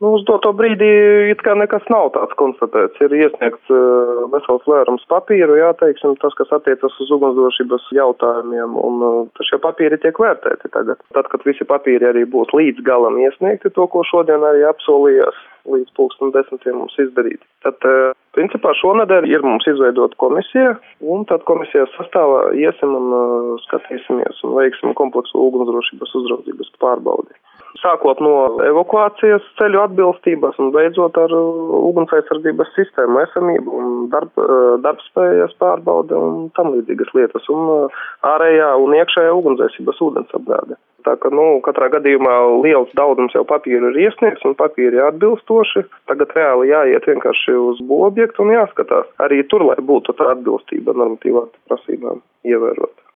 Uz doto brīdī it kā nekas nav tāds konstatēts. Ir iesniegts vesels vērums papīru, teiksim, tas, kas attiecas uz ugunsdrošības jautājumiem, un šie papīri tiek vērtēti tagad. Tad, kad visi papīri arī būs līdz galam iesniegti, to, ko šodien arī apsolījās līdz 10:00 mums izdarīt. Tad, principā, šonedēļ ir mums izveidota komisija, un tad komisijas sastāvā iesim un skatīsimies un veiksim kompleksu ugunsdrošības uzraudzības pārbaudi. Sākot no evakuācijas ceļu atbilstības un beidzot ar ugunsaizsardzības sistēmu esamību un darbspējas pārbaude un tam līdzīgas lietas un ārējā un iekšējā ugunsdzēsības ūdensapgāde. Tā ka, katrā gadījumā liels daudzums jau papīru ir iesniegts un papīri ir atbilstoši. Tagad reāli jāiet vienkārši uz būvobjektu un jāskatās arī tur, lai būtu tā atbilstība normatīvām prasībām ievērot.